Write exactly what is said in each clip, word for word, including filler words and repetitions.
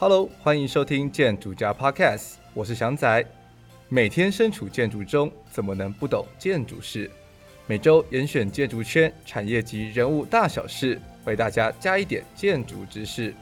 Hello， 欢迎收听建筑家 Podcast， 我是翔仔。每天身处建筑中，怎么能不懂建筑事？每周严选建筑圈产业及人物大小事，为大家加一点建筑知识。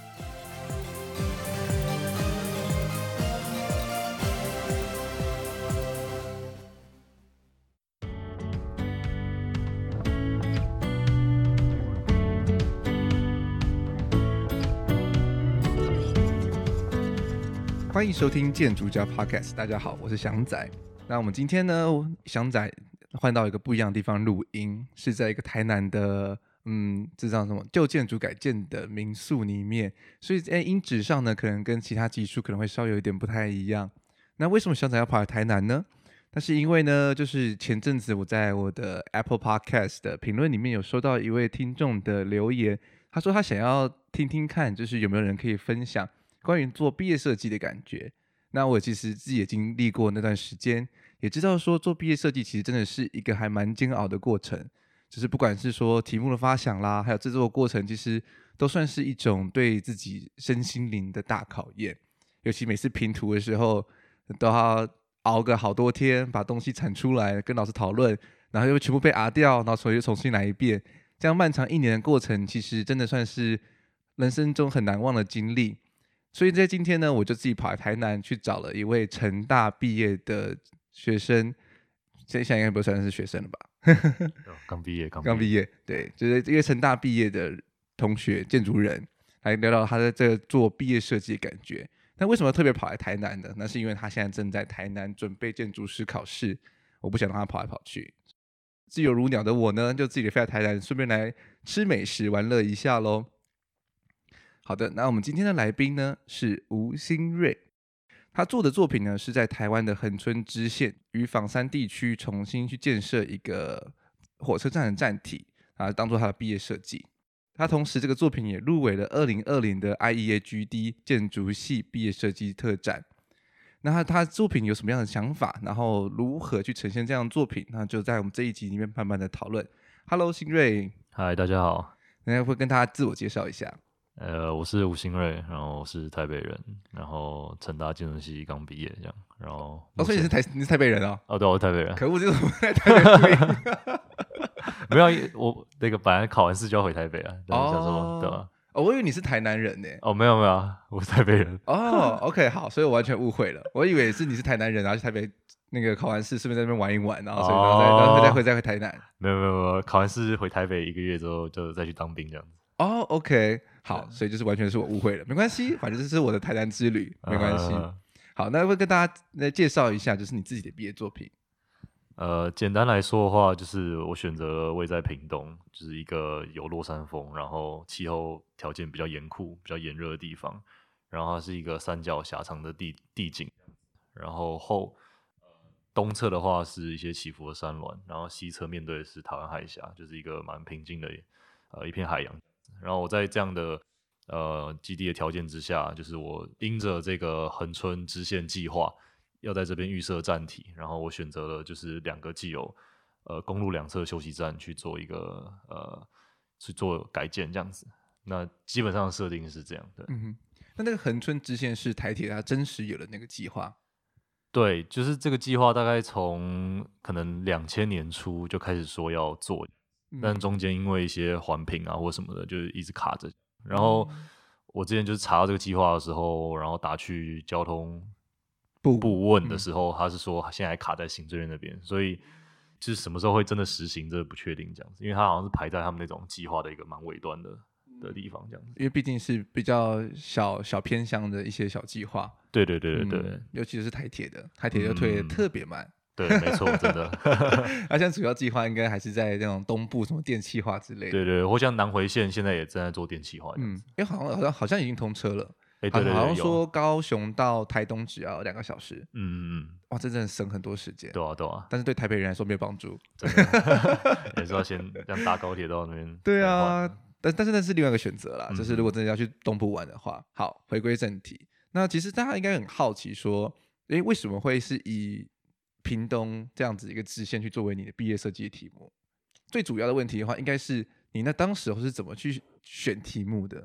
欢迎收听建筑家 Podcast， 大家好，我是翔仔。那我们今天呢，翔仔换到一个不一样的地方录音，是在一个台南的，嗯，这叫什么旧建筑改建的民宿里面，所以在音质上呢，可能跟其他集数可能会稍微有一点不太一样。那为什么翔仔要跑来台南呢？那是因为呢，就是前阵子我在我的 Apple Podcast 的评论里面有收到一位听众的留言，他说他想要听听看，就是有没有人可以分享关于做毕业设计的感觉。那我其实自己也经历过那段时间，也知道说做毕业设计其实真的是一个还蛮煎熬的过程，就是不管是说题目的发想啦，还有制作的过程，其实都算是一种对自己身心灵的大考验。尤其每次评图的时候都要熬个好多天把东西产出来，跟老师讨论，然后又全部被拿掉，然后所以又重新来一遍，这样漫长一年的过程其实真的算是人生中很难忘的经历。所以在今天呢，我就自己跑来台南去找了一位成大毕业的学生，现在应该不算是学生了吧？ 刚毕业， 刚毕业，对，就是一个成大毕业的同学，建筑人，来聊聊他在这做毕业设计的感觉。那为什么特别跑来台南呢？那是因为他现在正在台南准备建筑师考试，我不想让他跑来跑去。自由如鸟的我呢，就自己飞来台南，顺便来吃美食玩乐一下咯。好的，那我们今天的来宾呢是吴新瑞，他做的作品呢是在台湾的恒春支线与枋山地区重新去建设一个火车站的站体啊，当做他的毕业设计。他同时这个作品也入围了二零二零的 I E A G D 建筑系毕业设计特展。那 他, 他作品有什么样的想法，然后如何去呈现这样的作品，那就在我们这一集里面慢慢的讨论。Hello， 新瑞。 嗨，大家好。 那会跟大家自我介绍一下。 呃，我是吴新瑞，然后我是台北人，然后成大建筑系刚毕业这样，然后哦，所以你是台你是台北人哦？ 哦，对，我是台北人。 可恶，这是我在台北录音。 没有，我那个本来考完试就要回台北啊，但是想说， 哦， 对吧？ 哦，我以为你是台南人呢。 哦，没有没有，我是台北人。 哦 ，OK， 好，所以我完全误会了，我以为是你是台南人，然后去台北那个考完试，顺便在那边玩一玩，然后所以然后再、哦、然后再回再回台南。 没有没有没有，考完试回台北一个月之后就再去当兵这样子。 哦 ，OK， 好，所以就是完全是我误会了，没关系，反正这是我的台南之旅，没关系。呃、好，那会跟大家来介绍一下，就是你自己的毕业作品。 呃，简单来说的话，就是我选择位在屏东，就是一个有落山风，然后气候条件比较严酷、比较炎热的地方。然后它是一个三角狭长的地地景，然后后、呃、东侧的话是一些起伏的山峦，然后西侧面对的是台湾海峡，就是一个蛮平静的呃一片海洋。然后我在这样的呃基地的条件之下，就是我因着这个恒春支线计划要在这边预设站体，然后我选择了就是两个既有呃公路两侧休息站去做一个呃去做改建这样子。那基本上设定是这样的。 嗯哼，那那个恒春支线是台铁它真实有的那个计划？ 对，就是这个计划大概从可能两千年初就开始说要做。但中间因为一些环评啊或什么的，就一直卡着。然后我之前就是查到这个计划的时候，然后打去交通部问的时候，嗯、他是说现在还卡在行政院那边，所以就是什么时候会真的实行，这不确定这样子。因为他好像是排在他们那种计划的一个蛮尾端的的地方这样子。 因为毕竟是比较小小偏乡的一些小计划。 对对对对对、 嗯，尤其是台铁的，台铁就推得特别慢。嗯对，没错，真的。 而且主要计划应该还是在那种东部什么电气化之类的。 对对，或像南回线现在也正在做电气化。 嗯，因为好像好像好像已经通车了。 哎、欸，对对对， 好像说高雄到台东只要两个小时。 嗯嗯嗯， 哇，这真的省很多时间。 对啊对啊， 但是对台北人来说没有帮助。 真的，也是要先像搭高铁到那边。 对啊，但但是那是另外一个选择啦、嗯。就是如果真的要去东部玩的话，好，回归正题。那其实大家应该很好奇说，哎，为什么会是以屏东这样子一个支线去作为你的毕业设计的题目？最主要的问题的话，应该是你那当时是怎么去选题目的？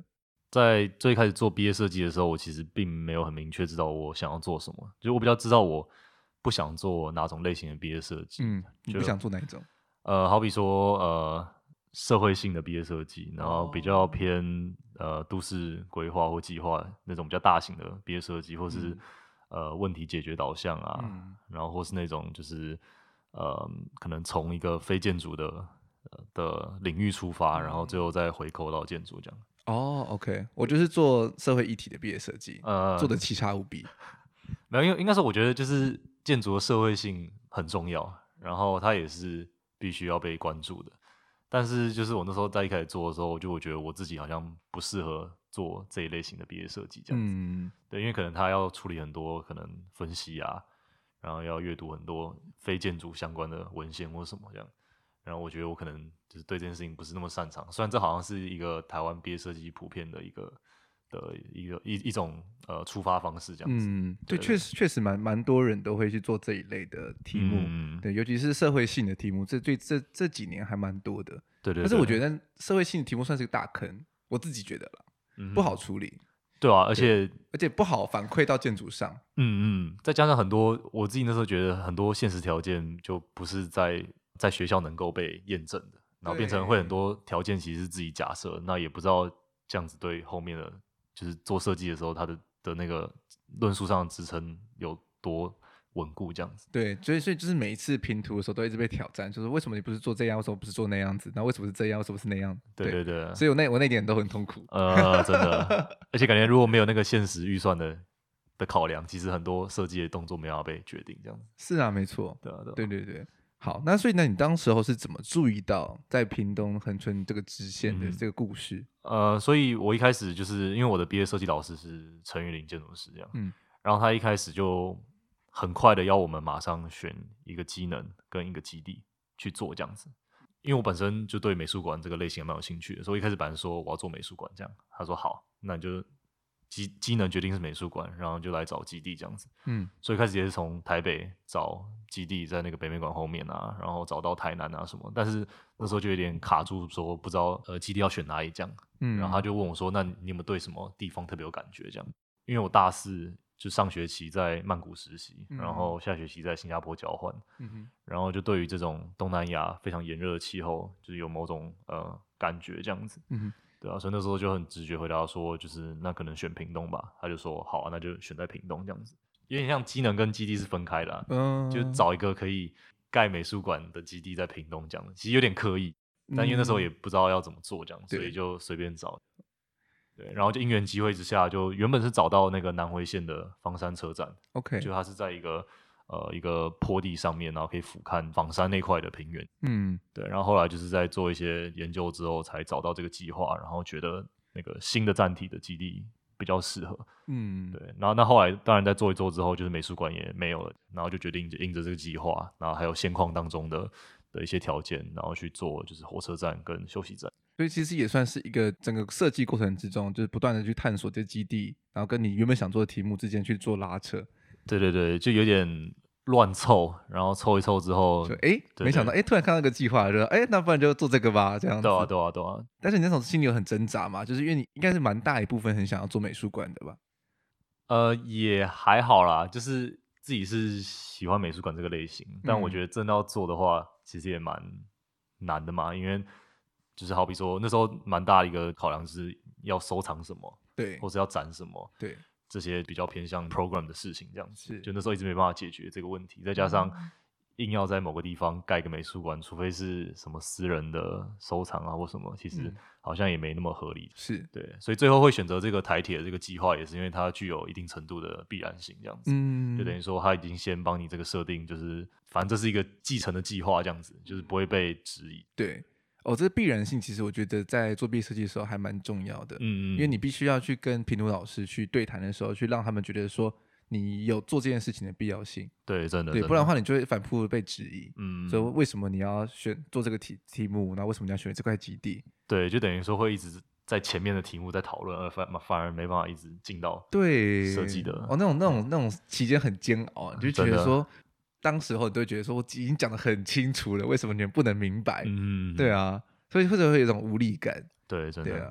在最开始做毕业设计的时候，我其实并没有很明确知道我想要做什么，就我比较知道我不想做哪种类型的毕业设计。 嗯，你不想做哪一种？ 呃，好比说呃社会性的毕业设计，然后比较偏、哦、呃都市规划或计划那种比较大型的毕业设计，或是、嗯、呃问题解决导向啊，嗯、然后或是那种就是呃可能从一个非建筑的、呃、的领域出发，嗯、然后最后再回扣到建筑这样。 哦 ，OK， 我就是做社会议题的毕业设计，呃，做的奇差无比。 没有，因为应该说，我觉得就是建筑的社会性很重要，然后它也是必须要被关注的。但是，就是我那时候在一开始做的时候，就我觉得我自己好像不适合做这一类型的毕业设计，这样子。嗯，对，因为可能他要处理很多可能分析啊，然后要阅读很多非建筑相关的文献或什么这样。然后我觉得我可能就是对这件事情不是那么擅长，虽然这好像是一个台湾毕业设计普遍的一个的一个一一种呃出发方式这样子。 嗯，对，确实确实蛮蛮多人都会去做这一类的题目，嗯、对，尤其是社会性的题目，这对这这几年还蛮多的。 对 对, 对。 但是我觉得社会性的题目算是个大坑，我自己觉得啦，嗯、不好处理。 对啊，而且而且不好反馈到建筑上。 嗯嗯，再加上很多我自己那时候觉得很多现实条件就不是在在学校能够被验证的，然后变成会很多条件其实是自己假设，那也不知道这样子对后面的就是做设计的时候，它的的那个论述上的支撑有多稳固这样子。 对，所以所以就是每一次拼图的时候都一直被挑战，就是为什么你不是做这样，为什么不是做那样子，然后为什么是这样，为什么是那样？ 对对对， 所以我那我那点都很痛苦。 呃，真的，而且感觉如果没有那个现实预算的的考量，其实很多设计的动作没办法被决定这样子。 是啊，没错。 对啊，对啊， 对对对。好，那所以那你当时候是怎么注意到在屏东恒春这个支线的这个故事？ 嗯、呃，所以我一开始就是因为我的毕业设计老师是陈玉林建筑师这样，嗯，然后他一开始就很快的要我们马上选一个机能跟一个基地去做这样子，因为我本身就对美术馆这个类型蛮有兴趣的，所以一开始本来说我要做美术馆这样，他说好，那你就机机能决定是美术馆，然后就来找基地这样子，嗯，所以开始也是从台北找基地在那个北美馆后面啊，然后找到台南啊什么，但是那时候就有点卡住，说不知道呃基地要选哪里这样，嗯，然后他就问我说，那你有没有对什么地方特别有感觉这样？因为我大四就上学期在曼谷实习，嗯、然后下学期在新加坡交换，嗯、然后就对于这种东南亚非常炎热的气候，就是有某种呃感觉这样子，嗯、对啊，所以那时候就很直觉回答说，就是那可能选屏东吧。他就说好啊，那就选在屏东这样子，有点像机能跟基地是分开的、啊，嗯、就找一个可以盖美术馆的基地在屏东这样子，其实有点刻意，但因为那时候也不知道要怎么做这样，所以就随便找。对，然后就因缘机会之下，就原本是找到那个南回线的房山车站 ，OK， 就它是在一个呃一个坡地上面，然后可以俯瞰房山那块的平原。嗯，对，然后后来就是在做一些研究之后，才找到这个计划，然后觉得那个新的站体的基地比较适合。嗯，对，然后那后来当然在做一做之后，就是美术馆也没有了，然后就决定印着这个计划，然后还有现况当中的的一些条件，然后去做就是火车站跟休息站。 所以其实也算是一个整个设计过程之中，就是不断的去探索这基地，然后跟你原本想做的题目之间去做拉扯。 对对对，就有点乱凑，然后凑一凑之后， 就哎，没想到哎，突然看到一个计划，就哎，那不然就做这个吧，这样子。 对啊，对啊，对啊。 但是你那种心里有很挣扎嘛，就是因为你应该是蛮大一部分很想要做美术馆的吧？ 呃，也还好啦，就是自己是喜欢美术馆这个类型，嗯、但我觉得真的要做的话，其实也蛮难的嘛，因为。就是好比说，那时候蛮大的一个考量是要收藏什么， 对， 或是要展什么， 对， 这些比较偏向 program 的事情，这样子，就那时候一直没办法解决这个问题。再加上硬要在某个地方盖个美术馆，除非是什么私人的收藏啊或什么，其实好像也没那么合理。 是对，所以最后会选择这个台铁的这个计划，也是因为它具有一定程度的必然性，这样子，嗯，就等于说它已经先帮你这个设定，就是反正这是一个继承的计划，这样子，就是不会被质疑。 对。哦，这个必然性其实我觉得在做毕业设计的时候还蛮重要的，嗯嗯，因为你必须要去跟评图老师去对谈的时候，去让他们觉得说你有做这件事情的必要性。 对，真的， 对，不然的话你就会反复被质疑，嗯，所以为什么你要选做这个题题目，然后为什么你要选这块基地？ 对，就等于说会一直在前面的题目在讨论，而反反而没办法一直进到对设计的哦，那种那种那种期间很煎熬，你就觉得说。当时候你都会觉得说，我已经讲得很清楚了，为什么你们不能明白？嗯，对啊，所以或者会有一种无力感。 对，真的。 对啊，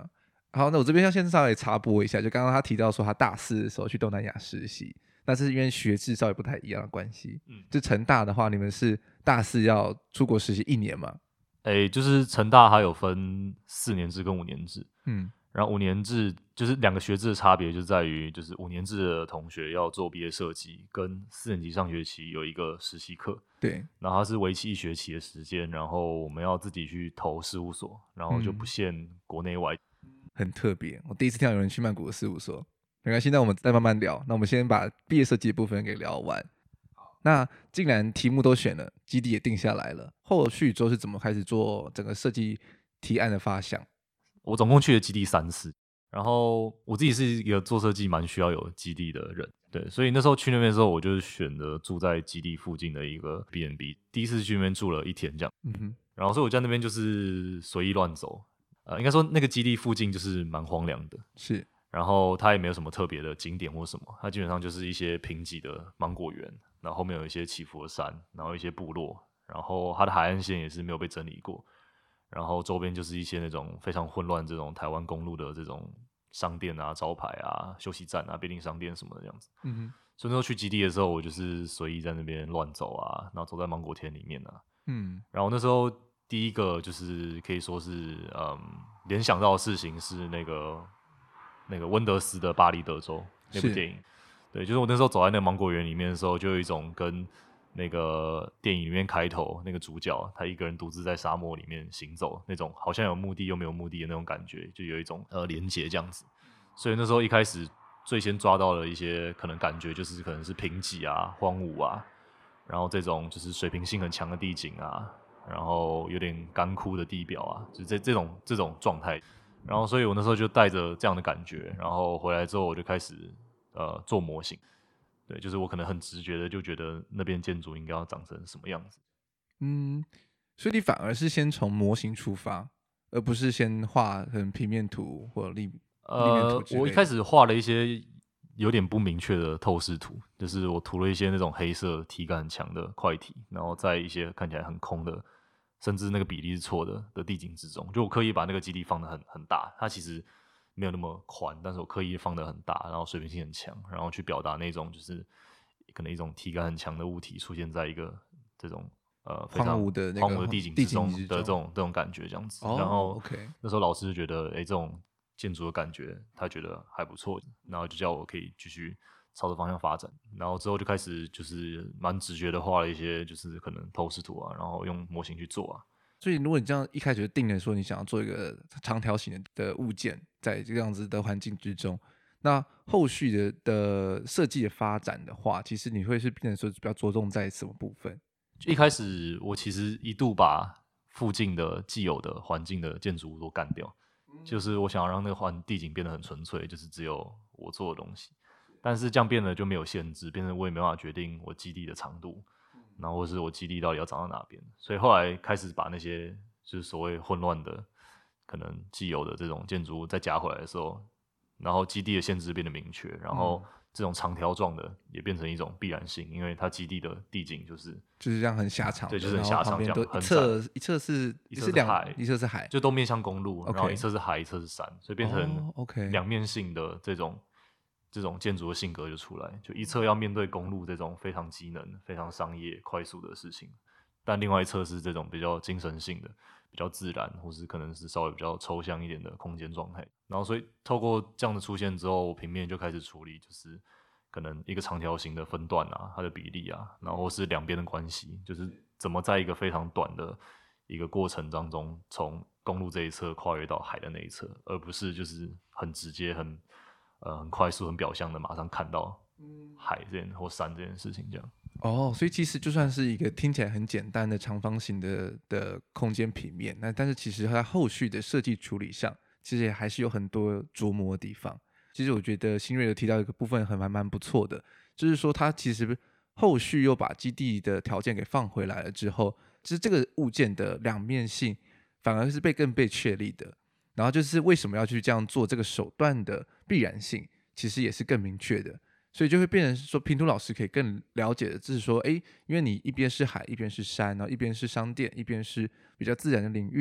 好，那我这边要先稍微插播一下，就刚刚他提到说他大四的时候去东南亚实习，那是因为学制稍微不太一样的关系。嗯，就成大的话，你们是大四要出国实习一年嘛？ 诶，就是成大它有分四年制跟五年制， 嗯， 然后五年制就是两个学制的差别，就在于就是五年制的同学要做毕业设计，跟四年级上学期有一个实习课， 对， 然后它是为期一学期的时间，然后我们要自己去投事务所，然后就不限国内外。 嗯，很特别，我第一次听到有人去曼谷的事务所。没关系，那我们再慢慢聊。那我们先把毕业设计的部分给聊完。那既然题目都选了，基地也定下来了，后续之后是怎么开始做整个设计提案的发想？ 我总共去了基地三次，然后我自己是一个做设计蛮需要有基地的人，对，所以那时候去那边的时候，我就选择住在基地附近的一个 B and B， 第一次去那边住了一天这样，嗯哼，然后所以我在那边就是随意乱走，呃，应该说那个基地附近就是蛮荒凉的， 是， 然后它也没有什么特别的景点或什么，它基本上就是一些贫瘠的芒果园，然后后面有一些起伏的山，然后一些部落，然后它的海岸线也是没有被整理过。然后周边就是一些那种非常混乱这种台湾公路的这种商店啊、招牌啊、休息站啊、便利商店什么的这样子。嗯哼。所以那时候去基地的时候，我就是随意在那边乱走啊，然后走在芒果田里面啊。嗯。然后那时候第一个就是可以说是嗯联想到的事情是那个那个温德斯的《巴黎德州》那部电影。对，就是我那时候走在那个芒果园里面的时候，就有一种跟那个电影里面开头那个主角他一个人独自在沙漠里面行走，那种好像有目的又没有目的的那种感觉，就有一种呃连结这样子。所以那时候一开始最先抓到了一些可能感觉，就是可能是贫瘠啊、荒芜啊，然后这种就是水平性很强的地景啊，然后有点干枯的地表啊，就这这种这种状态。然后所以我那时候就带着这样的感觉，然后回来之后我就开始呃做模型。对，就是我可能很直觉的就觉得那边建筑应该要长成什么样子。 嗯，所以你反而是先从模型出发，而不是先画成平面图或立立面图之类的。 呃，我一开始画了一些有点不明确的透视图，就是我涂了一些那种黑色体感很强的块体，然后在一些看起来很空的，甚至那个比例是错的的地景之中，就我刻意把那个基地放得很很大，它其实没有那么宽，但是我刻意放得很大，然后水平性很强，然后去表达那种就是可能一种体感很强的物体出现在一个这种呃非常荒芜的那个荒芜的地景之中的这种这种感觉这样子。 哦、 然后 OK， 那时候老师就觉得，哎，这种建筑的感觉他觉得还不错，然后就叫我可以继续朝着方向发展。然后之后就开始就是蛮直觉的画了一些就是可能透视图啊，然后用模型去做啊。 所以，如果你这样一开始就定了说你想要做一个长条形的物件，在这样子的环境之中，那后续的的设计的发展的话，其实你会是变成说比较着重在什么部分？ 一开始我其实一度把附近的既有的环境的建筑物都干掉，就是我想要让那个环地景变得很纯粹，就是只有我做的东西。但是这样变得就没有限制，变成我也没办法决定我基地的长度。然后或是我基地到底要长到哪边，所以后来开始把那些就是所谓混乱的可能既有的这种建筑物再加回来的时候，然后基地的限制变得明确，然后这种长条状的也变成一种必然性，因为它基地的地景就是就是这样很狭长， 对，就是很狭长，这样很一侧一侧是一侧是海， 一侧是海， 就都面向公路， okay. 然后一侧是海，一侧是山，所以变成 OK 两面性的这种。这种建筑的性格就出来，就一侧要面对公路这种非常机能、非常商业、快速的事情，但另外一侧是这种比较精神性的、比较自然，或是可能是稍微比较抽象一点的空间状态。然后，所以透过这样的出现之后，平面就开始处理，就是可能一个长条形的分段啊，它的比例啊，然后是两边的关系，就是怎么在一个非常短的一个过程当中，从公路这一侧跨越到海的那一侧，而不是就是很直接、很呃，很快速、很表象的，马上看到海这件或山这件事情，这样。 哦，所以其实就算是一个听起来很简单的长方形的的空间平面，那但是其实它后续的设计处理上，其实也还是有很多琢磨的地方。其实我觉得新锐有提到一个部分很蛮蛮不错的，就是说它其实后续又把基地的条件给放回来了之后，就是这个物件的两面性反而是被更被确立的。然后就是为什么要去这样做，这个手段的必然性其实也是更明确的，所以就会变成说，评图老师可以更了解的，就是说，哎，因为你一边是海，一边是山，然后一边是商店，一边是比较自然的领域，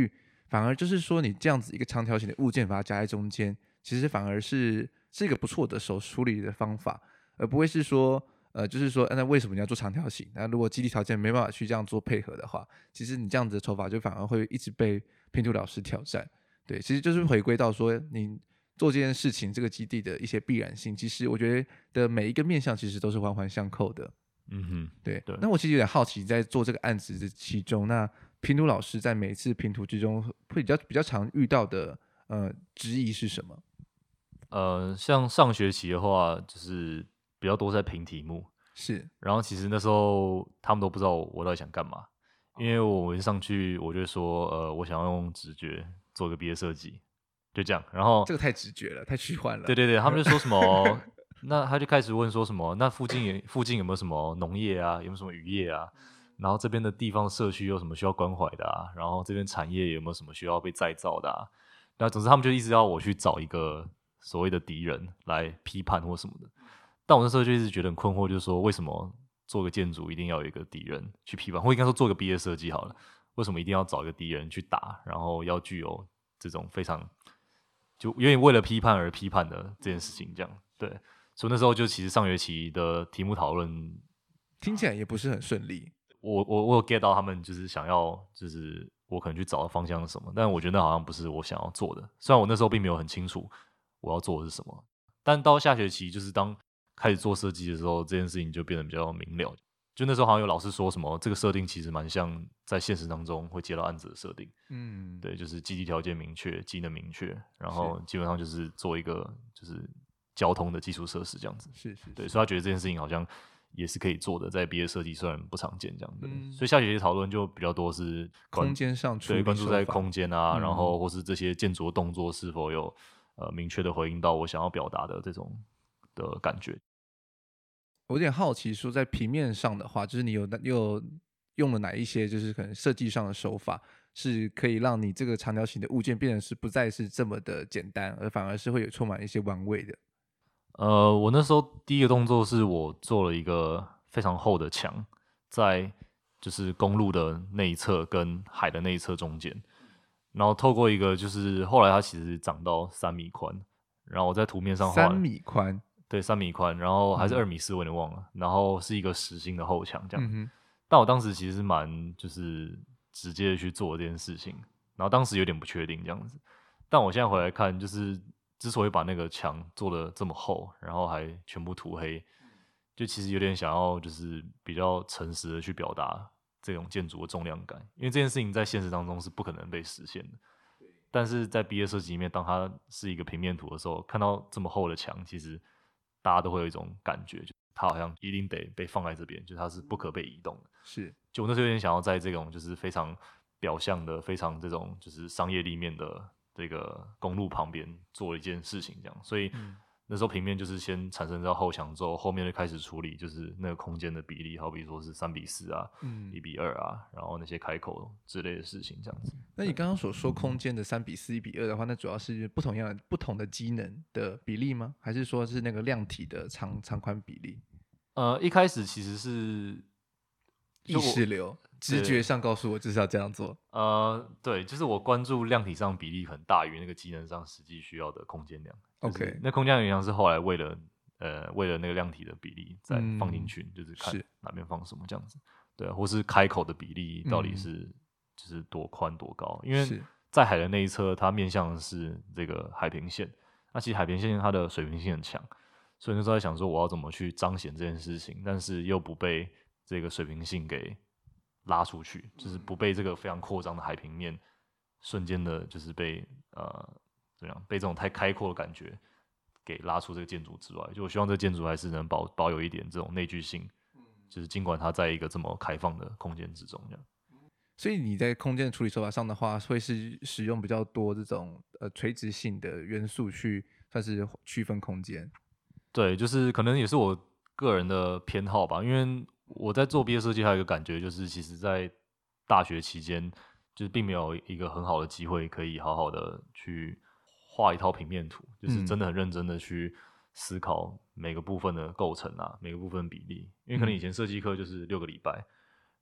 反而就是说你这样子一个长条形的物件把它夹在中间，其实反而是是一个不错的手处理的方法，而不会是说呃，就是说，那为什么你要做长条形？那如果基地条件没办法去这样做配合的话，其实你这样子的手法就反而会一直被拼图老师挑战。对，其实就是回归到说你做这件事情，这个基地的一些必然性，其实我觉得的每一个面向其实都是环环相扣的。 嗯哼， 对。 对。 那我其实有点好奇，在做这个案子的其中，那拼图老师在每次拼图之中会比较比较常遇到的呃质疑是什么？ 呃，像上学期的话，就是比较多在评题目， 是。 然后其实那时候他们都不知道我到底想干嘛，因为我一上去我就说，呃，我想要用直觉做个毕业设计，就这样。然后这个太直觉了，太虚幻了。 对对对，他们就说什么，那他就开始问说什么，那附近有附近有没有什么农业啊，有没有什么渔业啊？然后这边的地方社区有什么需要关怀的啊？然后这边产业有没有什么需要被再造的啊？然后总之他们就一直要我去找一个所谓的敌人来批判或什么的。但我那时候就一直觉得很困惑，就是说为什么做个建筑一定要有一个敌人去批判，或应该说做个毕业设计好了，为什么一定要找一个敌人去打，然后要具有这种非常就有点为了批判而批判的这件事情，这样对。所以那时候就其实上学期的题目讨论听起来也不是很顺利。 我我我有 get 到他们就是想要就是我可能去找的方向是什么，但我觉得那好像不是我想要做的。虽然我那时候并没有很清楚我要做的是什么，但到下学期就是当开始做设计的时候，这件事情就变得比较明了。就那时候好像有老师说什么，这个设定其实蛮像在现实当中会接到案子的设定。嗯，对，就是基地条件明确，机能明确，然后基本上就是做一个就是交通的基础设施这样子。 是 是, 是。 对，所以他觉得这件事情好像也是可以做的，在毕业设计虽然不常见这样的、嗯，所以下学期讨论就比较多是空间上处理对关注在空间啊、 嗯， 然后或是这些建筑的动作是否有呃明确的回应到我想要表达的这种的感觉。 我有点好奇，说在平面上的话，就是你有你有用了哪一些，就是可能设计上的手法，是可以让你这个长条形的物件变成是不再是这么的简单，而反而是会有充满一些玩味的。 呃，我那时候第一个动作是我做了一个非常厚的墙，在就是公路的那一侧跟海的那一侧中间，然后透过一个就是后来它其实长到三米宽，然后我在图面上画三米宽， 对，三米宽，然后还是二米四，我有点忘了、嗯。然后是一个实心的厚墙这样、嗯。但我当时其实是蛮就是直接的去做这件事情，然后当时有点不确定这样子。但我现在回来看，就是之所以把那个墙做的这么厚，然后还全部涂黑，就其实有点想要就是比较诚实的去表达这种建筑的重量感，因为这件事情在现实当中是不可能被实现的。但是在毕业设计里面，当它是一个平面图的时候，看到这么厚的墙，其实大家都会有一种感觉，就它好像一定得被放在这边，就它是不可被移动的。 是，就我那时候有点想要在这种就是非常表象的、非常这种就是商业立面的这个公路旁边做一件事情，这样。所以、嗯、那时候平面就是先产生到后墙之后，后面就开始处理就是那个空间的比例，好比说是三比四啊、嗯、一比二啊，然后那些开口之类的事情，这样子。 那你刚刚所说空间的三比四、一比二的话，那主要是不同样的、不同的机能的比例吗？还是说是那个量体的长长宽比例？ 呃，一开始其实是意识流，直觉上告诉我就是要这样做。 呃，对，就是我关注量体上比例很大于那个机能上实际需要的空间量。 OK，、 就是、那空间量是后来为了呃为了那个量体的比例再放进去、嗯，就是看哪边放什么这样子。对，或是开口的比例到底是、嗯、就是多宽多高？因为在海的那一侧，它面向的是这个海平线。那其实海平线它的水平性很强，所以那时候在想说我要怎么去彰显这件事情，但是又不被这个水平性给拉出去，就是不被这个非常扩张的海平面瞬间的，就是被呃怎样被这种太开阔的感觉给拉出这个建筑之外。就我希望这个建筑还是能保保有一点这种内聚性，就是尽管它在一个这么开放的空间之中这样。 所以你在空间的处理手法上的话，会是使用比较多这种呃垂直性的元素去算是区分空间。 对，就是可能也是我个人的偏好吧，因为我在做毕业设计还有一个感觉，就是其实在大学期间，就是并没有一个很好的机会可以好好的去画一套平面图，就是真的很认真的去思考每个部分的构成啊，每个部分比例。因为可能以前设计课就是六个礼拜，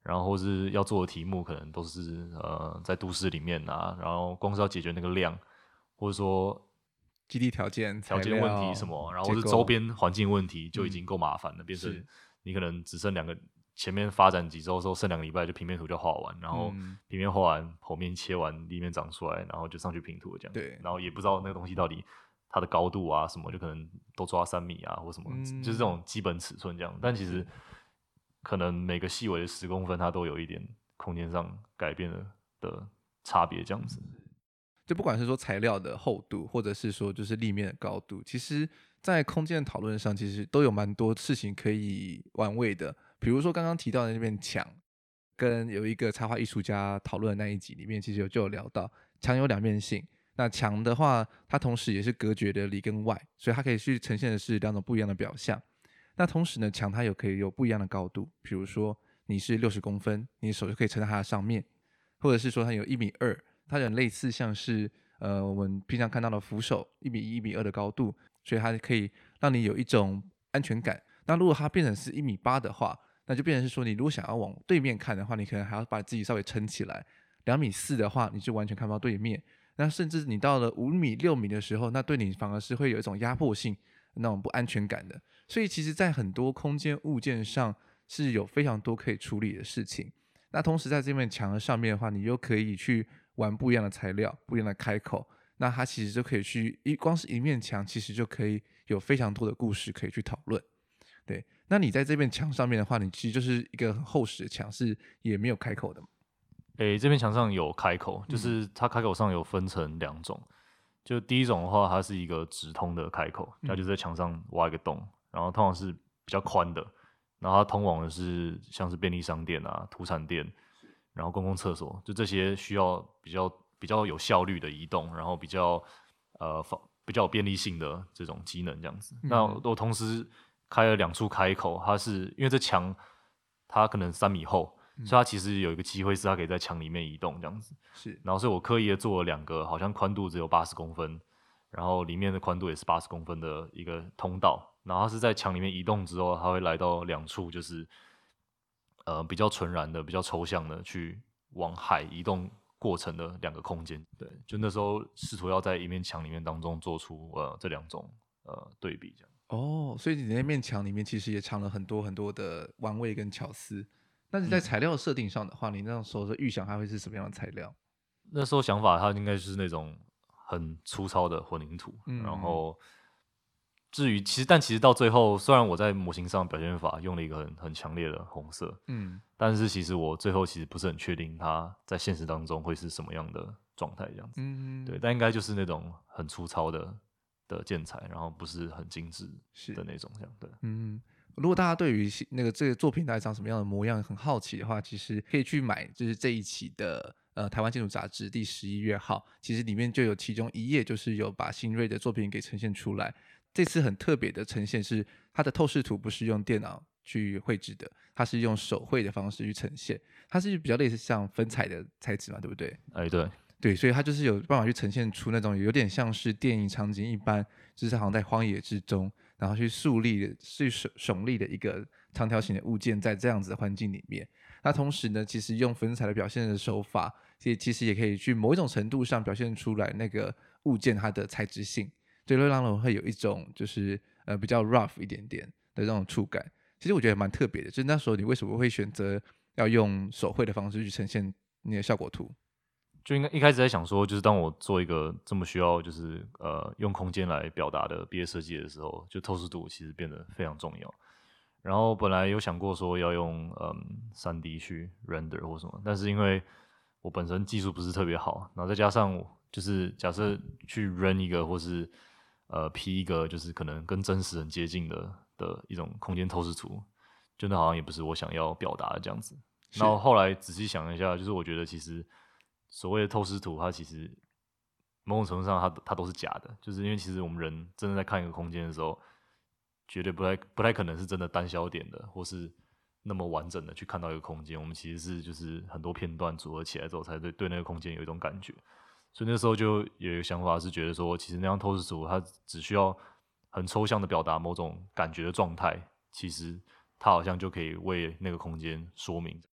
然后或是要做的题目可能都是呃在都市里面啊，然后光是要解决那个量，或者说基地条件、材条件问题料、 什么，然后结构， 是周边环境问题就已嗯经够麻烦了，变成是你可能只剩两个，前面发展几周之后剩两个礼拜就平面图就画完，然后嗯平面画完，剖面切完，立面长出来，然后就上去平图这样， 对然后也不知道那个东西到底它的高度啊什么，就可能都抓三米啊或什么， 嗯就是这种基本尺寸这样，但其实可能每个细微的十公分它都有一点空间上改变的的差别这样子。 就不管是说材料的厚度，或者是说就是立面的高度，其实在空间的讨论上，其实都有蛮多事情可以玩味的。比如说刚刚提到的那面墙，跟有一个插画艺术家讨论的那一集里面，其实有就有聊到墙有两面性。那墙的话，它同时也是隔绝的里跟外，所以它可以去呈现的是两种不一样的表象。那同时呢，墙它有可以有不一样的高度，比如说你是六十公分，你手就可以撑在它的上面，或者是说它有一米二。它很类似像是呃我们平常看到的扶手一米一、一米二的高度，所以它可以让你有一种安全感。那如果它变成是一米八的话，那就变成是说你如果想要往对面看的话，你可能还要把自己稍微撑起来。两米四的话，你就完全看不到对面。那甚至你到了五米、六米的时候，那对你反而是会有一种压迫性、那种不安全感的。所以其实，在很多空间物件上是有非常多可以处理的事情。那同时在这面墙的上面的话，你又可以去玩不一样的材料、不一样的开口，那它其实就可以去一光是一面墙，其实就可以有非常多的故事可以去讨论。对，那你在这面墙上面的话，你其实就是一个很厚实的墙，是也没有开口的嘛。 诶，这边墙上有开口，就是它开口上有分成两种。就第一种的话，它是一个直通的开口，它就在墙上挖一个洞，然后通常是比较宽的，然后它通往的是像是便利商店啊、土产店，然后公共厕所，就这些需要比较比较有效率的移动，然后比较呃比较有便利性的这种机能这样子。 嗯那我同时开了两处开口，它是因为这墙它可能三米厚。所以它其实有一个机会是它可以在墙里面移动这样子， 是， 然后所以我刻意的做了两个，好像宽度只有八十公分，然后里面的宽度也是八十公分的一个通道，然后它是在墙里面移动之后，它会来到两处就是呃比较纯然的、比较抽象的去往海移动过程的两个空间。对，就那时候试图要在一面墙里面当中做出呃这两种呃对比这样。 哦，所以你那面墙里面其实也藏了很多很多的玩味跟巧思。但是在嗯材料设定上的话，你那时候的预想它会是什么样的材料？ 那时候想法它应该就是那种很粗糙的混凝土， 嗯然后至于其实但其实到最后，虽然我在模型上表现法用了一个很很强烈的红色， 嗯， 但是其实我最后其实不是很确定它在现实当中会是什么样的状态这样子。 嗯， 对，但应该就是那种很粗糙的的建材，然后不是很精致是的那种这样。对， 嗯，如果大家对于那个这个作品大概长什么样的模样很好奇的话，其实可以去买，就是这一期的呃台湾建筑杂志第十一月号，其实里面就有其中一页就是有把新锐的作品给呈现出来。这次很特别的呈现是它的透视图不是用电脑去绘制的，它是用手绘的方式去呈现，它是比较类似像粉彩的材质嘛，对不对？ 哎对， 对，所以它就是有办法去呈现出那种有点像是电影场景一般，就是好像在荒野之中，然后去树立的、去耸耸立的一个长条形的物件在这样子的环境里面。那同时呢，其实用粉彩的表现的手法，其实其实也可以去某一种程度上表现出来那个物件它的材质性，所以会让人会有一种就是呃比较 rough 一点点的那种触感。其实我觉得蛮特别的，就是那时候你为什么会选择要用手绘的方式去呈现你的效果图？ 就应该一开始在想说，就是当我做一个这么需要就是呃用空间来表达的毕业设计的时候，就透视图其实变得非常重要。然后本来有想过说要用嗯 三 D 去 render 或什么，但是因为我本身技术不是特别好，然后再加上就是假设去 run 一个或是呃 P 一个就是可能跟真实很接近的的一种空间透视图，就那好像也不是我想要表达的这样子。然后后来仔细想一下，就是我觉得其实所谓的透视图，它其实某种程度上它它都是假的，就是因为其实我们人真的在看一个空间的时候，绝对不太不太可能是真的单焦点的，或是那么完整的去看到一个空间。我们其实是就是很多片段组合起来之后，才对对那个空间有一种感觉。所以那时候就有一个想法是觉得说，其实那张透视图它只需要很抽象的表达某种感觉的状态，其实它好像就可以为那个空间说明。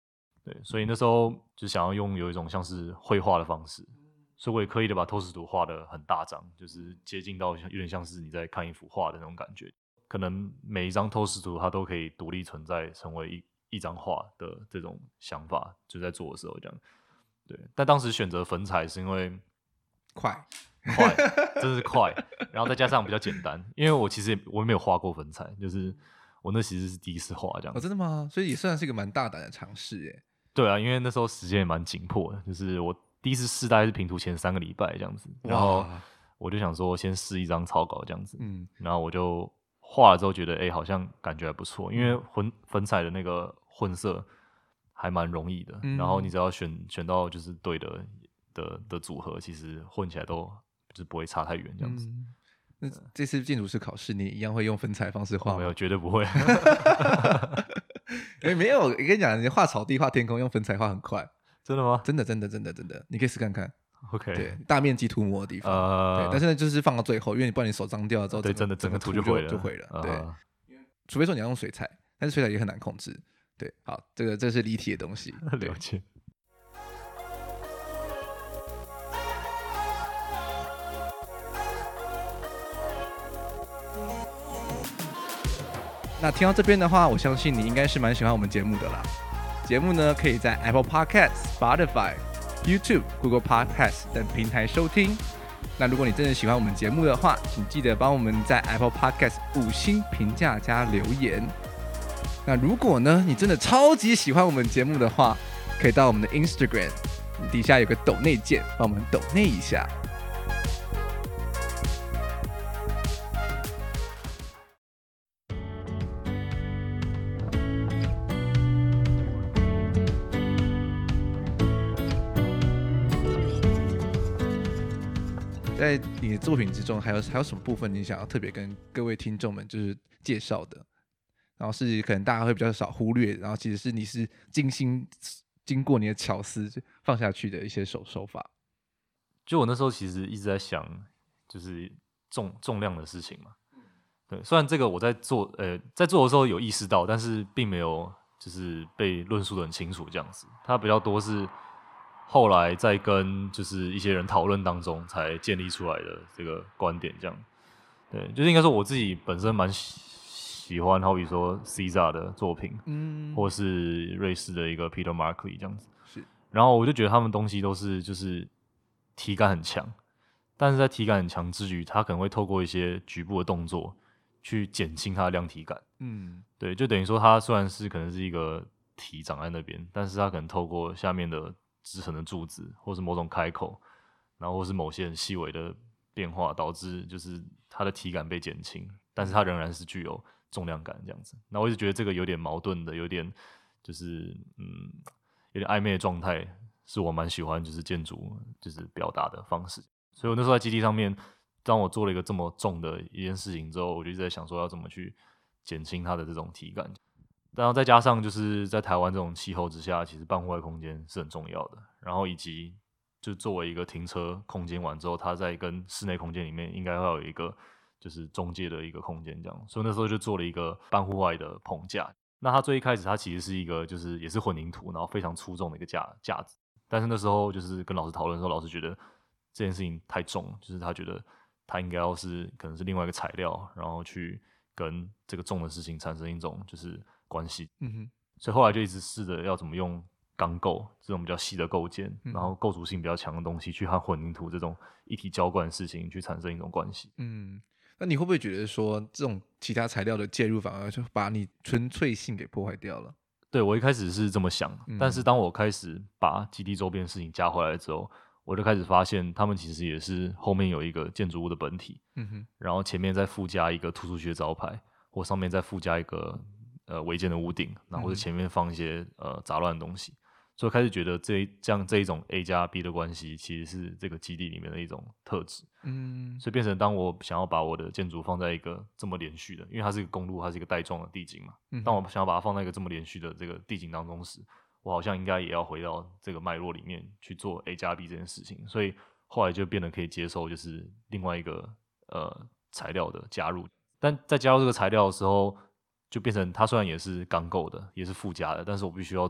对，所以那时候就想要用有一种像是绘画的方式，所以我也刻意的把透视图画得很大张，就是接近到有点像是你在看一幅画的那种感觉。可能每一张透视图它都可以独立存在，成为一一张画的这种想法，就在做的时候这样。对，但当时选择粉彩是因为快快，真的是快，然后再加上比较简单，因为我其实也我也没有画过粉彩，就是我那其实是第一次画这样。 哦，真的吗？所以也算是一个蛮大胆的尝试耶。 对啊，因为那时候时间也蛮紧迫的，就是我第一次试大概是平图前三个礼拜这样子，然后我就想说先试一张草稿这样子，嗯，然后我就画了之后觉得，哎、欸，好像感觉还不错，因为混粉彩的那个混色还蛮容易的，嗯、然后你只要选选到就是对的的的组合，其实混起来都就是不会差太远这样子。嗯， 那这次建筑师考试，你一样会用粉彩方式画吗？ 没有，绝对不会。 哎、欸，没有，我跟你讲，你画草地、画天空，用粉彩画很快。 真的吗？ 真的，真的，真的，真的，你可以试看看。 OK， 对，大面积涂抹的地方，呃、对，但是呢，就是放到最后，因为你不然你手脏掉了之后， 对，真的整个涂就会了， 就会了。 呃、 对，除非说你要用水彩，但是水彩也很难控制。对，好，这个这是离题的东西。 了解。 那听到这边的话，我相信你应该是蛮喜欢我们节目的啦。节目呢，可以在 Apple Podcast、Spotify、YouTube、Google Podcast 等平台收听。那如果你真的喜欢我们节目的话，请记得帮我们在 Apple Podcast 五星评价加留言。那如果呢，你真的超级喜欢我们节目的话，可以到我们的 Instagram 底下有个抖内键，帮我们抖内一下。在你的作品之中，还有还有什么部分你想要特别跟各位听众们就是介绍的？然后是可能大家会比较少忽略，然后其实是你是精心经过你的巧思放下去的一些手手法。 就我那时候其实一直在想，就是重重量的事情嘛。对，虽然这个我在做，呃，在做的时候有意识到，但是并没有就是被论述的很清楚这样子。它比较多是后来在跟就是一些人讨论当中才建立出来的这个观点，这样。对，就是应该说我自己本身蛮喜欢，好比说 Caesar 的作品，嗯，或是瑞士的一个 Peter Markley 这样子。 是， 然后我就觉得他们东西都是就是体感很强，但是在体感很强之余，他可能会透过一些局部的动作去减轻它的量体感。嗯，对，就等于说它虽然是可能是一个体长在那边，但是它可能透过下面的支撑的柱子，或是某种开口，然后或是某些很细微的变化，导致就是它的体感被减轻，但是它仍然是具有重量感这样子。那我一直觉得这个有点矛盾的，有点就是嗯，有点暧昧的状态，是我蛮喜欢就是建筑就是表达的方式。所以我那时候在基地上面，当我做了一个这么重的一件事情之后，我就一直在想说要怎么去减轻它的这种体感。然后再加上就是在台湾这种气候之下，其实半户外空间是很重要的。然后以及就作为一个停车空间完之后，它在跟室内空间里面应该会有一个就是中介的一个空间这样。所以那时候就做了一个半户外的棚架。那它最一开始它其实是一个就是也是混凝土，然后非常粗重的一个架架子。但是那时候就是跟老师讨论的时候，老师觉得这件事情太重，就是他觉得他应该要是可能是另外一个材料，然后去跟这个重的事情产生一种就是关系。嗯哼，所以后来就一直试着要怎么用钢构这种比较细的构件，嗯、然后构筑性比较强的东西，去和混凝土这种一体浇灌的事情去产生一种关系。 嗯，那你会不会觉得说这种其他材料的介入反而就把你纯粹性给破坏掉了？ 对，我一开始是这么想，嗯、但是当我开始把基地周边的事情加回来之后，我就开始发现他们其实也是后面有一个建筑物的本体，嗯哼，然后前面再附加一个突出去的招牌，或上面再附加一个呃违建的屋顶，然后或者前面放一些呃杂乱的东西，所以我开始觉得这这样这一种 A 加 B 的关系其实是这个基地里面的一种特质，嗯，所以变成当我想要把我的建筑放在一个这么连续的，因为它是一个公路，它是一个带状的地景嘛，嗯，当我想要把它放在一个这么连续的这个地景当中时，我好像应该也要回到这个脉络里面去做 A 加 B 这件事情，所以后来就变得可以接受，就是另外一个呃材料的加入。但在加入这个材料的时候，就变成它虽然也是钢构的，也是附加的，但是我必须要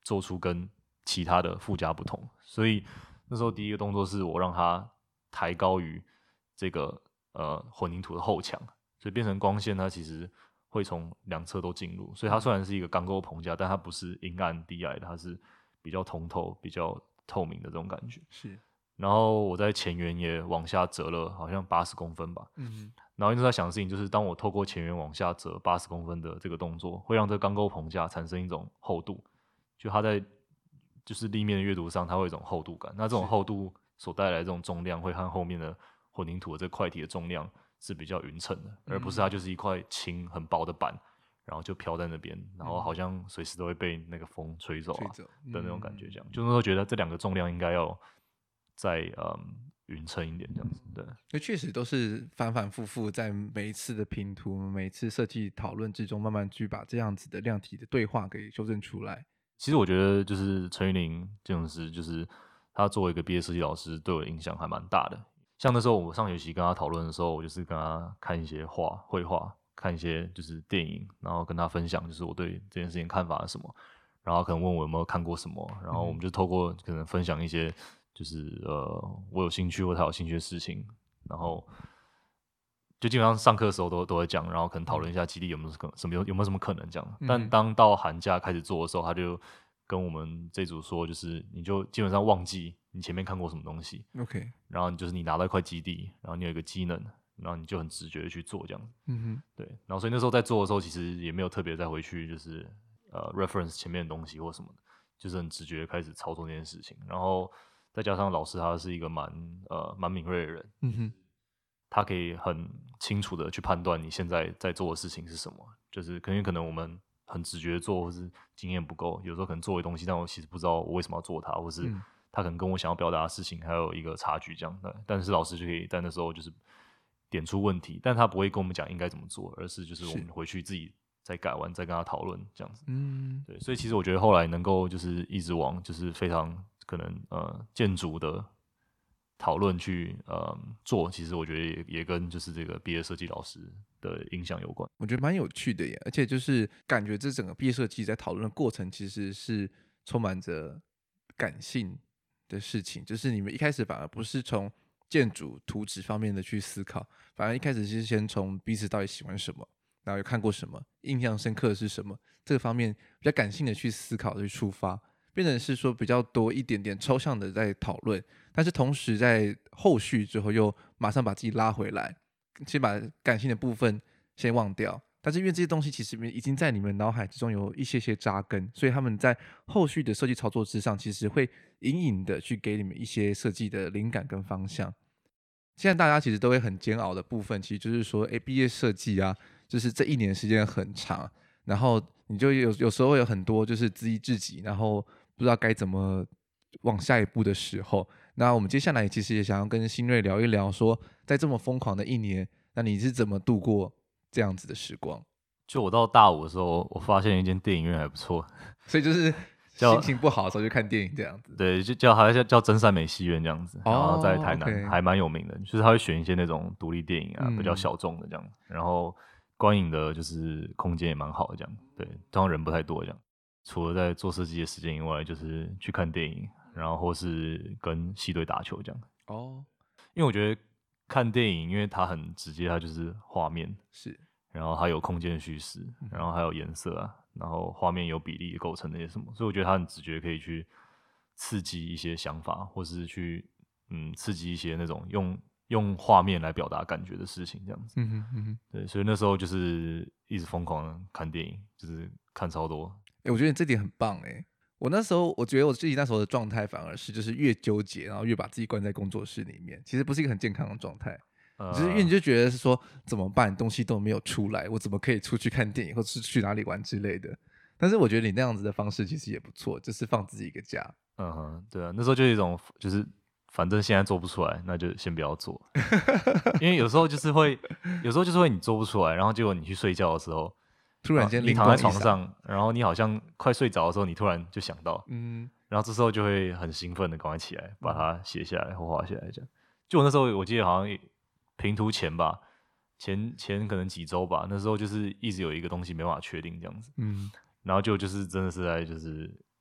做出跟其他的附加不同。所以那时候第一个动作是我让它抬高于这个呃混凝土的后墙，所以变成光线它其实会从两侧都进入，所以它虽然是一个钢构棚架，但它不是阴暗低矮的，它是比较通透、比较透明的这种感觉。 是。 然后我在前缘也往下折了，好像八十公分吧。嗯，然后一直在想的事情就是，当我透过前缘往下折八十公分的这个动作，会让这个钢构棚架产生一种厚度，就它在就是立面的阅读上，它会有一种厚度感。那这种厚度所带来的这种重量，会和后面的混凝土的这块体的重量是比较匀称的，而不是它就是一块轻很薄的板，然后就飘在那边，然后好像随时都会被那个风吹走啊的那种感觉。这样，就是说觉得这两个重量应该要再嗯匀称一点，这样子。对， 那确实都是反反复复在每一次的拼图、每一次设计讨论之中，慢慢去把这样子的量体的对话给修正出来。 其实我觉得就是陈玉玲建筑师，就是他作为一个毕业设计老师，对我的影响还蛮大的。像那时候我上学期跟他讨论的时候，我就是跟他看一些画、绘画，看一些就是电影，然后跟他分享就是我对这件事情看法是什么，然后可能问我有没有看过什么，然后我们就透过可能分享一些就是呃我有兴趣或他有兴趣的事情，然后就基本上上课的时候都都会讲，然后可能讨论一下基地有没有可能什么有有没有什么可能这样。但当到寒假开始做的时候，他就跟我们这组说，就是你就基本上忘记你前面看过什么东西 ，OK， 然后就是你拿到一块基地，然后你有一个机能，然后你就很直觉的去做这样。嗯哼，对。然后所以那时候在做的时候，其实也没有特别再回去就是呃 reference 前面的东西或什么的，就是很直觉的开始操作这件事情。然后再加上老师他是一个蛮呃蛮敏锐的人，嗯哼。他可以很清楚的去判断你现在在做的事情是什么，就是可能可能我们很直觉做，或是经验不够，有时候可能做的东西，但我其实不知道我为什么要做它，或是他可能跟我想要表达的事情还有一个差距这样的。但是老师就可以在那时候就是点出问题，但他不会跟我们讲应该怎么做，而是就是我们回去自己再改完，再跟他讨论这样子。嗯，对，所以其实我觉得后来能够就是一直往就是非常可能呃建筑的讨论去呃做，其实我觉得也也跟就是这个毕业设计老师的影响有关。 我觉得蛮有趣的耶，而且就是感觉这整个毕业设计在讨论的过程其实是充满着感性的事情，就是你们一开始反而不是从建筑图纸方面的去思考，反而一开始是先从彼此到底喜欢什么，然后有看过什么，印象深刻的是什么，这个方面比较感性的去思考去出发，变成是说比较多一点点抽象的在讨论，但是同时在后续之后又马上把自己拉回来，先把感性的部分先忘掉。但是因为这些东西其实已经在你们脑海之中有一些些扎根，所以他们在后续的设计操作之上，其实会隐隐的去给你们一些设计的灵感跟方向。现在大家其实都会很煎熬的部分，其实就是说，哎，毕业设计啊，就是这一年时间很长，然后你就有有时候会有很多就是质疑自己，然后不知道该怎么往下一步的时候。那我们接下来其实也想要跟新锐聊一聊说，在这么疯狂的一年，那你是怎么度过这样子的时光？ 就我到大五的时候，我发现一间电影院还不错， 所以就是心情不好的时候就看电影这样子。 对，就叫好像叫叫真善美戏院这样子， 哦、 然后在台南 okay 还蛮有名的，就是他会选一些那种独立电影啊， 嗯、 比较小众的这样，然后观影的就是空间也蛮好的这样，对，通常人不太多这样。除了在做设计的时间以外，就是去看电影，然后或是跟系队打球这样。 哦， 因为我觉得看电影，因为它很直接，它就是画面是， 然后还有空间叙事，然后还有颜色啊，然后画面有比例构成那些什么，所以我觉得它很直觉可以去刺激一些想法，或是去嗯刺激一些那种用用画面来表达感觉的事情，这样子。 嗯哼嗯哼， 对，所以那时候就是一直疯狂看电影，就是看超多。 哎、欸，我觉得你这点很棒哎、欸。我那时候我觉得我自己那时候的状态反而是就是越纠结，然后越把自己关在工作室里面，其实不是一个很健康的状态。呃、就是因为你就觉得是说怎么办，东西都没有出来，我怎么可以出去看电影或是去哪里玩之类的。但是我觉得你那样子的方式其实也不错，就是放自己一个假。 嗯哼，对啊，那时候就有一种就是反正现在做不出来，那就先不要做。因为有时候就是会，有时候就是会你做不出来，然后结果你去睡觉的时候。 突然间你躺在床上，然后你好像快睡着的时候，你突然就想到，嗯，然后这时候就会很兴奋的赶快起来，把它写下来或画下来这样。就我那时候我记得好像评图前吧，前前可能几周吧，那时候就是一直有一个东西没办法确定这样子，嗯，然后就就是真的是在就是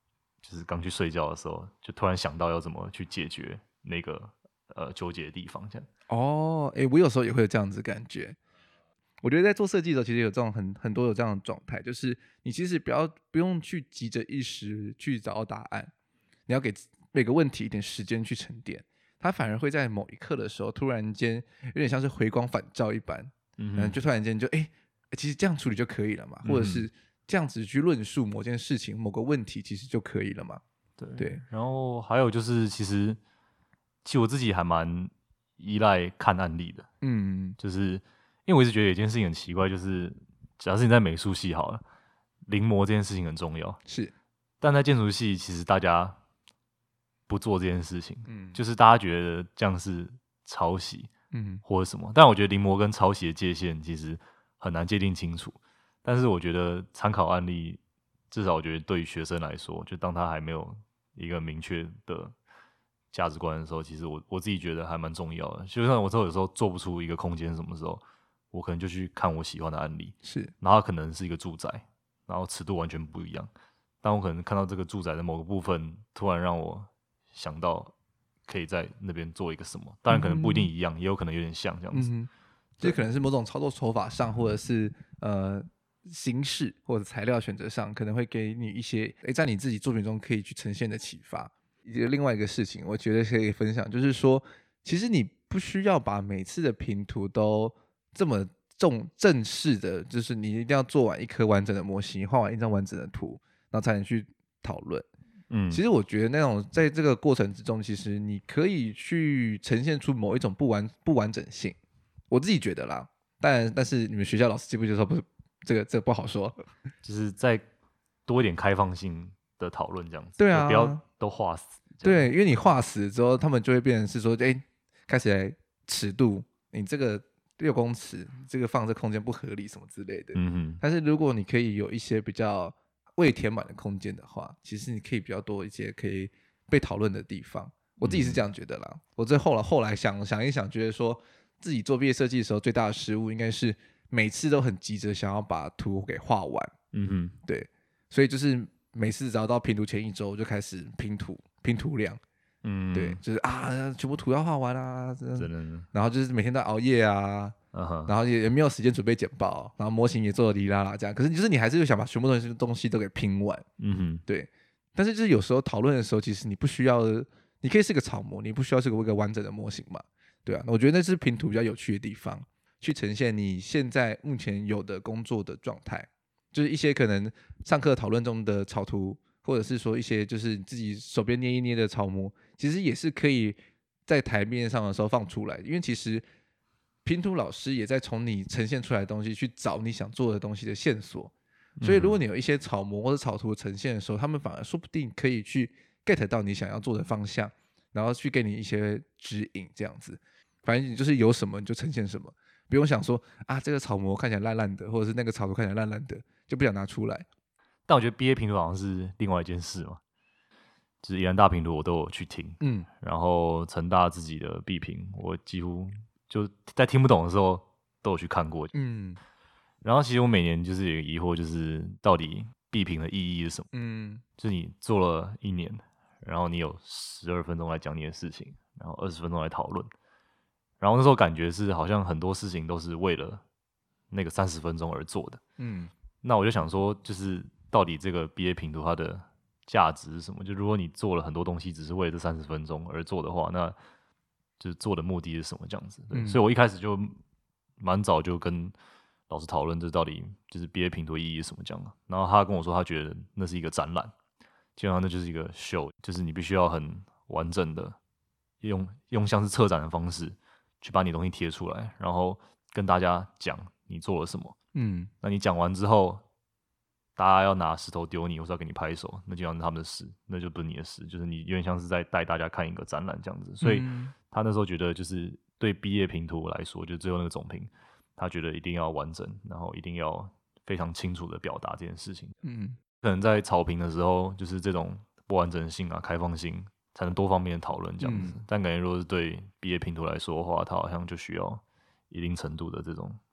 就是刚去睡觉的时候，就突然想到要怎么去解决那个呃纠结的地方，这样。 哦，哎，我有时候也会有这样子的感觉。我觉得在做设计的时候，其实有这种很很多有这样的状态，就是你其实不要不用去急着一时去找到答案，你要给每个问题一点时间去沉淀，它反而会在某一刻的时候，突然间有点像是回光返照一般，嗯，就突然间就哎，其实这样处理就可以了嘛，或者是这样子去论述某件事情、某个问题，其实就可以了嘛。 对对， 然后还有就是，其实其实我自己还蛮依赖看案例的， 嗯， 就是因为我一直觉得有一件事情很奇怪，就是假设你在美术系好了，临摹这件事情很重要， 是， 但在建筑系其实大家不做这件事情， 嗯， 就是大家觉得这样是抄袭， 嗯， 或者什么，但我觉得临摹跟抄袭的界限其实很难界定清楚。但是我觉得参考案例，至少我觉得对于学生来说，就当他还没有一个明确的价值观的时候，其实我我自己觉得还蛮重要的。就算我之后有时候做不出一个空间什么时候，我可能就去看我喜欢的案例， 是， 然后它可能是一个住宅，然后尺度完全不一样，但我可能看到这个住宅的某个部分，突然让我想到可以在那边做一个什么，当然可能不一定一样，也有可能有点像这样子。 嗯，这可能是某种操作手法上，或者是呃形式或者材料选择上，可能会给你一些诶，在你自己作品中可以去呈现的启发。另外一个事情，我觉得可以分享，就是说，其实你不需要把每次的拼图都这么重正式的，就是你一定要做完一颗完整的模型，画完一张完整的图，然后才能去讨论。 嗯， 其实我觉得那种在这个过程之中，其实你可以去呈现出某一种不完不完整性。我自己觉得啦，但但是你们学校老师接不接受不是这个这个不好说。 就是再多一点开放性的讨论这样子， 对啊， 不要都画死。 对，因为你画死之后，他们就会变成是说，哎，开始来尺度，你这个六公尺，这个放这空间不合理什么之类的。 嗯哼， 但是如果你可以有一些比较未填满的空间的话，其实你可以比较多一些可以被讨论的地方。我自己是这样觉得啦。嗯、我这后来后来想想一想，觉得说自己做毕业设计的时候，最大的失误应该是每次都很急着想要把图给画完。 嗯哼， 对，所以就是每次只要到拼图前一周就开始拼图。拼图量，嗯，对，就是啊，全部图要画完啊，真的，然后就是每天都熬夜啊， uh-huh. 然后也也没有时间准备简报，然后模型也做的哩啦啦这样，可是就是你还是想把全部东西东西都给拼完，嗯哼，对，但是就是有时候讨论的时候，其实你不需要，你可以是个草模，你不需要是个一个完整的模型嘛，对啊，我觉得那是拼图比较有趣的地方，去呈现你现在目前有的工作的状态，就是一些可能上课讨论中的草图。或者是说一些就是自己手边捏一捏的草模，其实也是可以在台面上的时候放出来，因为其实拼图老师也在从你呈现出来的东西去找你想做的东西的线索，所以如果你有一些草模或者草图呈现的时候，他们反而说不定可以去 get 到你想要做的方向，然后去给你一些指引，这样子，反正你就是有什么你就呈现什么，不用想说啊这个草模看起来烂烂的，或者是那个草图看起来烂烂的，就不想拿出来。 但我觉得毕业评图好像是另外一件事嘛，就是宜兰大评图我都有去听，嗯，然后成大自己的毕评，我几乎就在听不懂的时候都有去看过，嗯，然后其实我每年就是有一个疑惑，就是到底毕评的意义是什么？嗯，就是你做了一年，然后你有十二分钟来讲你的事情，然后二十分钟来讨论，然后那时候感觉是好像很多事情都是为了那个三十分钟而做的，嗯，那我就想说，就是到底这个毕业评图它的价值是什么？就如果你做了很多东西，只是为了这三十分钟而做的话，那就是做的目的是什么？这样子，对。嗯、所以我一开始就蛮早就跟老师讨论，这到底就是毕业评图意义是什么这样。然后他跟我说，他觉得那是一个展览，基本上那就是一个秀，就是你必须要很完整的用用像是策展的方式去把你东西贴出来，然后跟大家讲你做了什么。嗯，那你讲完之后，大家要拿石头丢你，或是要给你拍手，那就像是他们的事，那就不是你的事，就是你有点像是在带大家看一个展览这样子。所以他那时候觉得，就是对毕业评图来说，就最后那个总评，他觉得一定要完整，然后一定要非常清楚的表达这件事情。嗯，可能在草评的时候，就是这种不完整性啊、开放性，才能多方面的讨论这样子。嗯、但感觉如果是对毕业评图来说的话，它好像就需要一定程度的这种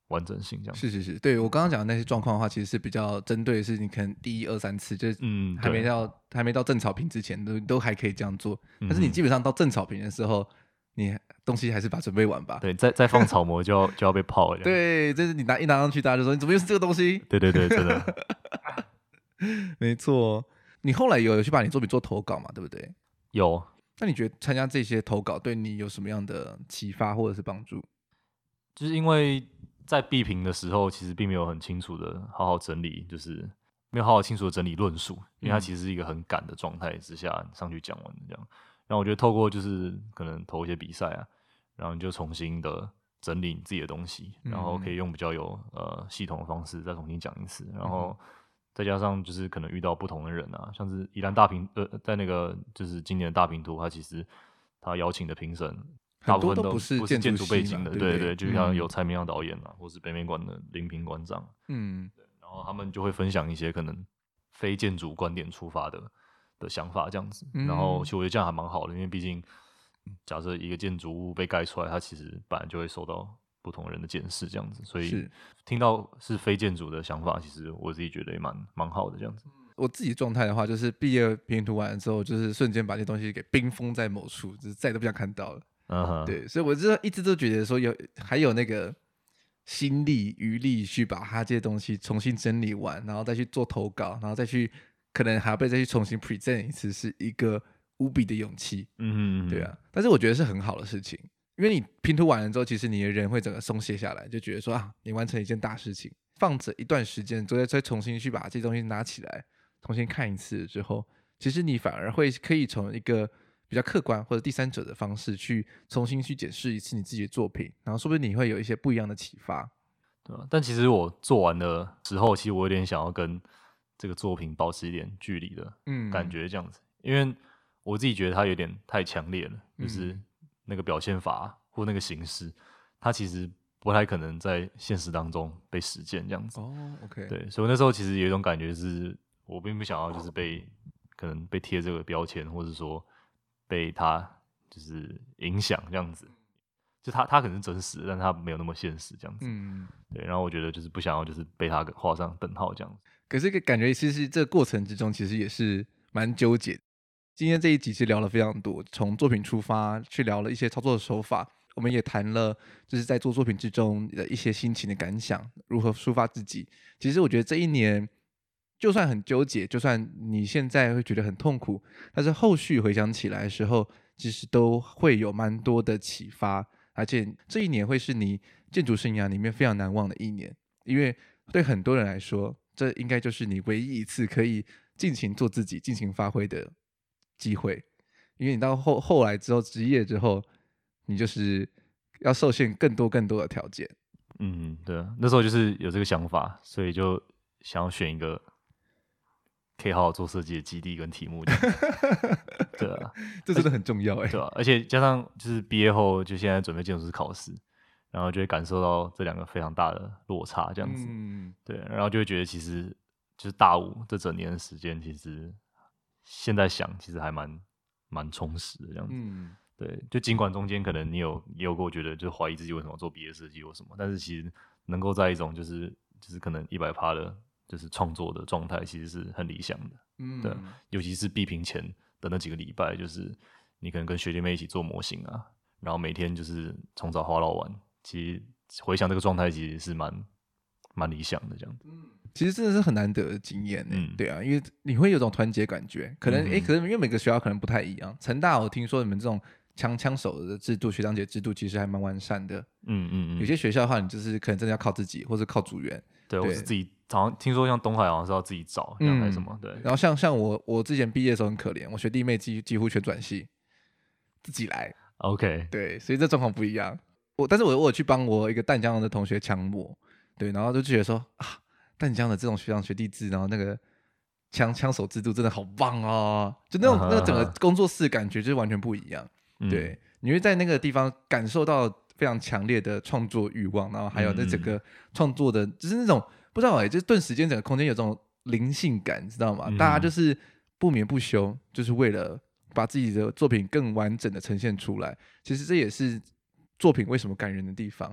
完整性这样。 是是是，对我刚刚讲的那些状况的话，其实是比较针对是你可能第一二三次，就是嗯， 还没对到还没到正草坪之前都都还可以这样做，但是你嗯基本上到正草坪的时候，你东西还是把它准备完吧。 对，再再放草模就要就要被泡了这样。 对，就是你拿一拿上去，大家就说你怎么又是这个东西？ 对对对，真的没错，你后来有有去把你作品做投稿嘛，对不对？ 有。 那你觉得参加这些投稿对你有什么样的启发或者是帮助？ 就是因为在闭评的时候，其实并没有很清楚的好好整理，就是没有好好清楚的整理论述，因为它其实是一个很赶的状态之下上去讲完的这样。然后我觉得透过就是可能投一些比赛啊，然后你就重新的整理你自己的东西，然后可以用比较有呃系统的方式再重新讲一次，然后再加上就是可能遇到不同的人啊，像是宜兰大评呃在那个就是今年的大评图，他其实他邀请的评审。大部分都很多都不是建不是建筑系嘛筑背景的， 对不对对对，就像嗯有蔡明亮导演啊，或是北美馆的林平馆长， 嗯， 然后他们就会分享一些可能非建筑观点出发的的想法这样子。 嗯然后其实我觉得这样还蛮好的，因为毕竟假设一个建筑物被盖出来，它其实本来就会受到不同人的检视这样子，所以是听到是非建筑的想法，其实我自己觉得也蛮蛮好的这样子。 我自己状态的话，就是毕业拼图完了之后，就是瞬间把这东西给冰封在某处，就是再也都不想看到了。 嗯哼， 对，所以我就一直都觉得说有还有那个心力余力去把它这些东西重新整理完，然后再去做投稿，然后再去可能还要被再去重新 present 一次，是一个无比的勇气。 嗯哼， 对啊，但是我觉得是很好的事情，因为你拼图完了之后，其实你的人会整个松懈下来，就觉得说啊，你完成一件大事情，放着一段时间，之后再重新去把这些东西拿起来，重新看一次之后，其实你反而会可以从一个比较客观或者第三者的方式去重新去检视一次你自己的作品，然后说不定你会有一些不一样的启发。 对啊，但其实我做完的时候，其实我有点想要跟这个作品保持一点距离的嗯感觉，这样子，因为我自己觉得它有点太强烈了，就是那个表现法或那个形式，它其实不太可能在现实当中被实践这样子。 哦 OK 对，所以我那时候其实有一种感觉是，我并不想要就是被可能被贴这个标签，或者说被它就是影响这样子。就它它可能是真实的，但它没有那么现实这样子。 嗯， 对，然后我觉得就是不想要就是被它画上等号这样子。 可是感觉其实这个过程之中其实也是蛮纠结的。今天这一集其实聊了非常多，从作品出发去聊了一些操作的手法，我们也谈了就是在做作品之中的一些心情的感想，如何抒发自己。其实我觉得这一年就算很纠结，就算你现在会觉得很痛苦，但是后续回想起来的时候，其实都会有蛮多的启发，而且这一年会是你建筑生涯里面非常难忘的一年，因为对很多人来说，这应该就是你唯一一次可以尽情做自己、尽情发挥的机会。因为你到后后来之后，职业之后，你就是要受限更多更多的条件。 嗯，对啊，那时候就是有这个想法，所以就想要选一个可以好好做设计的基地跟题目这样子。对啊， 这真的很重要哎、 对啊，而且加上就是毕业后就现在准备建筑师考试，然后就会感受到这两个非常大的落差这样子。 嗯， 对，然后就会觉得其实就是大五这整年的时间，其实现在想其实还蛮蛮充实的这样子。 嗯， 对，就尽管中间可能你有也有过觉得就怀疑自己为什么做毕业设计或什么，但是其实能够在一种就是就是可能一百趴的，就是创作的状态，其实是很理想的。 嗯， 对，尤其是闭评前的那几个礼拜，就是你可能跟学弟妹一起做模型啊，然后每天就是从早画到晚，其实回想这个状态，其实是蛮蛮理想的这样子。 其实真的是很难得的经验呢、 嗯对啊，因为你会有种团结感觉，可能嗯哼诶，可能因为每个学校可能不太一样。成大我听说你们这种枪枪手的制度、学长姐制度其实还蛮完善的。 嗯嗯嗯， 有些学校的话，你就是可能真的要靠自己，或者靠组员。 对，我对是自己，好像听说像东海好像是要自己找，这样还是什么？对， 然后像像我我之前毕业的时候很可怜，我学弟妹几几乎全转系，自己来。 OK， 对，所以这状况不一样。我但是我我有去帮我一个淡江的同学枪模，对，然后就觉得说啊，淡江的这种学长学弟制，然后那个枪枪手制度真的好棒哦，就那种、 啊哈那个整个啊哈工作室感觉就是完全不一样。 嗯对，你会在那个地方感受到非常强烈的创作欲望，然后还有那整个创作的，就是那种不知道哎、就是顿时间整个空间有这种灵性感，你知道吗？ 嗯大家就是不眠不休，就是为了把自己的作品更完整的呈现出来。其实这也是作品为什么感人的地方，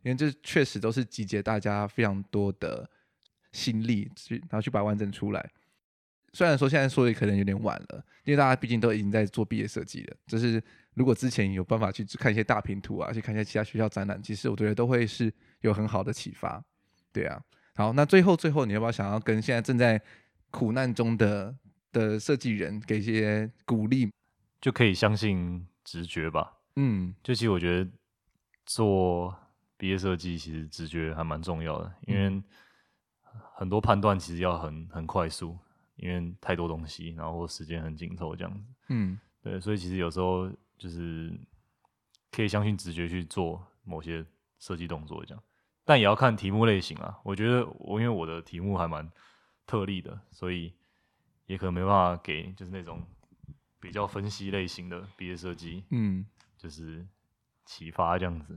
因为这确实都是集结大家非常多的心力，然后去把它完整出来。虽然说现在说的可能有点晚了，因为大家毕竟都已经在做毕业设计了，就是如果之前有办法去看一些大评图啊，去看一些其他学校展览，其实我觉得都会是有很好的启发。对啊，好，那最后最后你要不要想要跟现在正在苦难中的的设计人给一些鼓励？ 就可以相信直觉吧。 嗯， 就其实我觉得做毕业设计其实直觉还蛮重要的，因为很多判断其实要很很快速，因为太多东西，然后时间很紧凑这样子。嗯，对，所以其实有时候就是可以相信直觉去做某些设计动作这样，但也要看题目类型啊。我觉得我因为我的题目还蛮特例的，所以也可能没办法给就是那种比较分析类型的毕业设计，嗯，就是启发这样子。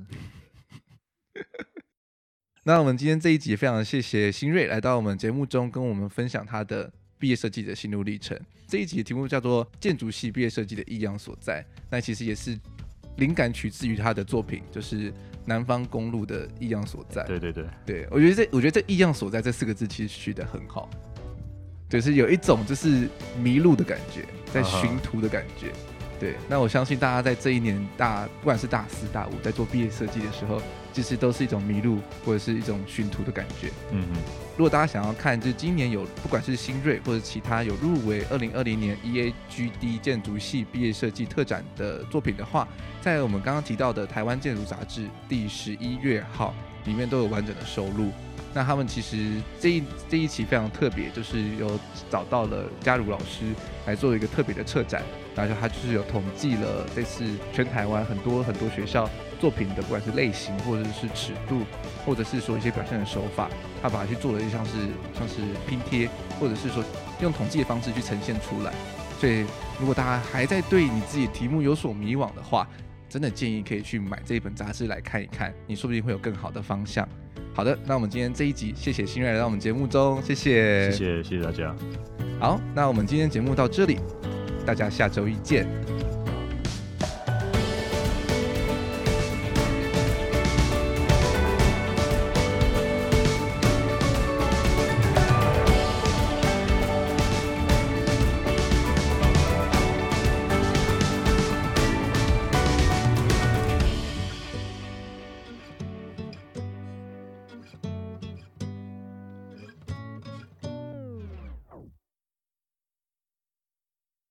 那我们今天这一集也非常谢谢新锐来到我们节目中，跟我们分享他的毕业设计的心路历程。这一集的题目叫做《建筑系毕业设计的异样所在》，那其实也是灵感取自于他的作品，就是南方公路的异样所在。 对对对， 对我觉得这我觉得这异样所在这四个字其实取得很好，就是有一种就是迷路的感觉，在寻途的感觉。对，那我相信大家在这一年大，不管是大四、大五，在做毕业设计的时候，其实都是一种迷路或者是一种寻途的感觉。嗯嗯。如果大家想要看，就是今年有不管是新锐或者其他有入围二零二零年 E A G D 建筑系毕业设计特展的作品的话，在我们刚刚提到的台湾建筑杂志第十一月号里面都有完整的收录。那他们其实这一这一期非常特别，就是有找到了嘉如老师来做一个特别的策展，然后他就是有统计了这次全台湾很多很多学校作品的，不管是类型或者是尺度，或者是说一些表现的手法，他把它去做了一像是像是拼贴，或者是说用统计的方式去呈现出来。所以如果大家还在对你自己的题目有所迷惘的话，真的建议可以去买这一本杂志来看一看，你说不定会有更好的方向。好的，那我们今天这一集谢谢新锐来到我们节目中，谢谢， 谢谢，谢谢大家。 好，那我们今天节目到这里，大家下周一见。